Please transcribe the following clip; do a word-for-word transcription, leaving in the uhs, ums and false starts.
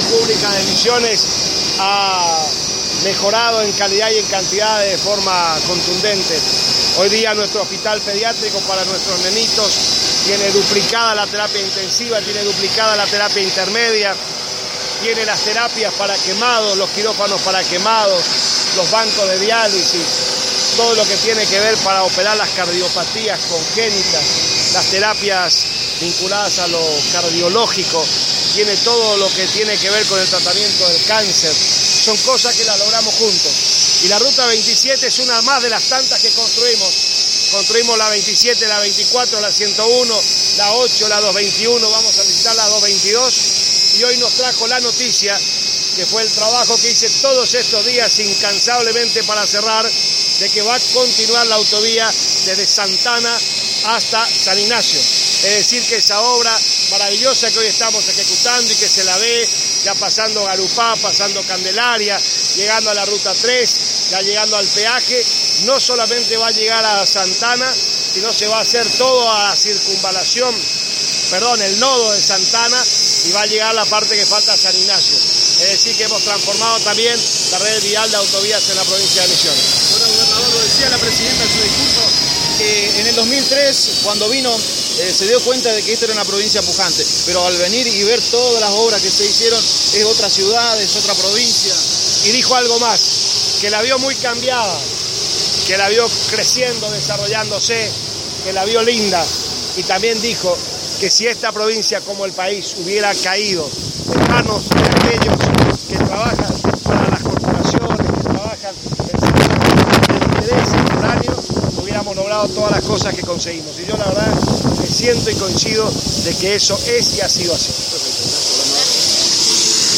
pública de Misiones ha mejorado en calidad y en cantidad de forma contundente. Hoy día nuestro hospital pediátrico para nuestros nenitos tiene duplicada la terapia intensiva, tiene duplicada la terapia intermedia, tiene las terapias para quemados, los quirófanos para quemados, los bancos de diálisis, todo lo que tiene que ver para operar las cardiopatías congénitas, las terapias vinculadas a lo cardiológico, tiene todo lo que tiene que ver con el tratamiento del cáncer. Son cosas que las logramos juntos. Y la Ruta veintisiete es una más de las tantas que construimos. Construimos la veintisiete, la veinticuatro, la ciento uno, la ocho, la doscientos veintiuno, vamos a visitar la doscientos veintidós. Y hoy nos trajo la noticia, que fue el trabajo que hice todos estos días incansablemente para cerrar, de que va a continuar la autovía desde Santana hasta San Ignacio. Es decir, que esa obra maravillosa que hoy estamos ejecutando y que se la ve ya pasando Garupá, pasando Candelaria, llegando a la Ruta tres, ya llegando al peaje, no solamente va a llegar a Santana, sino se va a hacer todo a la circunvalación, perdón, el nodo de Santana, y va a llegar la parte que falta a San Ignacio. Es decir, que hemos transformado también la red vial de autovías en la provincia de Misiones. Bueno, gobernador, lo decía la presidenta en su discurso, que en el dos mil tres, cuando vino, eh, se dio cuenta de que esta era una provincia pujante, pero al venir y ver todas las obras que se hicieron, es otra ciudad, es otra provincia. Y dijo algo más, que la vio muy cambiada, que la vio creciendo, desarrollándose, que la vio linda, y también dijo que si esta provincia como el país hubiera caído en manos de aquellos que trabajan para las corporaciones, que trabajan en el interés foráneo, hubiéramos logrado todas las cosas que conseguimos. Y yo la verdad me siento y coincido de que eso es y ha sido así.